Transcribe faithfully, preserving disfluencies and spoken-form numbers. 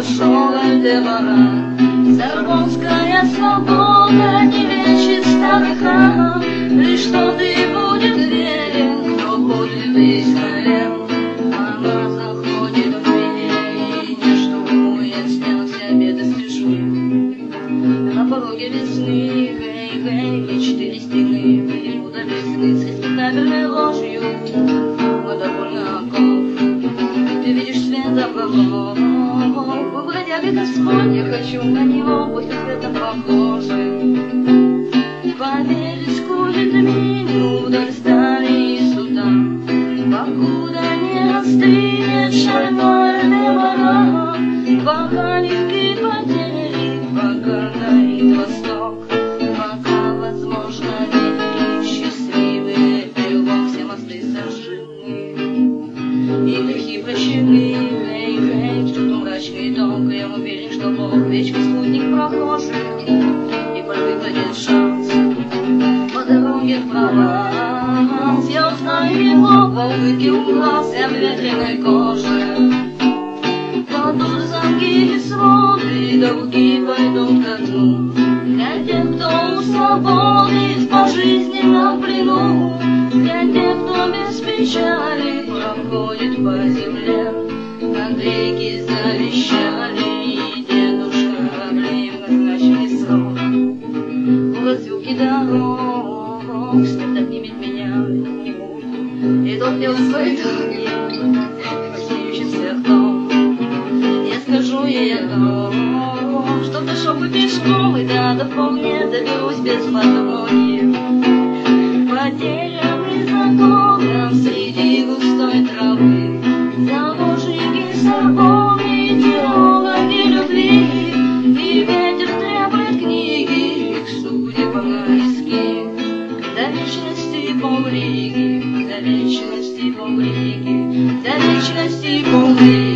пошел Альдебаран. Сорбонская свобода не лечит старых ран, лишь тот и будет верен, кто будет весь колен. Она заходит в меня, что я снял все беды с плечу. На пороге весны, хей, хей, четыре стены, ему до весны с респектабельной ложью. Но довольно оков, ты видишь свет врагов. Вы бродяга Господь, я хочу на него быть ответом похожим. Поверь, скулит меню вдоль стали и суда, покуда не остынет шальной Альдебаран. Пока легкие потери, пока горит восток, пока возможно веки счастливые, любовь все мосты сожжены и грехи прощены. Эй, эй, что-то мрачный тонко, я уверен, что Бог вечный спутник прохожий, и пользы дает шанс по дороге в Прованс. Я узнаю его по улыбке у глаз и в ветреной коже. Падут замки и своды, долги пойдут ко дну. Для тех, кто у свободы в пожизненном плену, для тех, кто без печали проходит по земле, как реки завещали, и дедушка корабли назначили срок. В развилке дорог смерть отнимет меня в него, и тот мне услышит смеющимся ртом. Я скажу ей о том, что дошел бы пешком, и да, до вполне доберусь без подмоги. Потерянный знакомым среди густой травы, заложники Сорбонны, теологи любви, и ветер требует книги, их судеб риски. До вечности поллиги, до вечности поллиги, до вечности поллиги.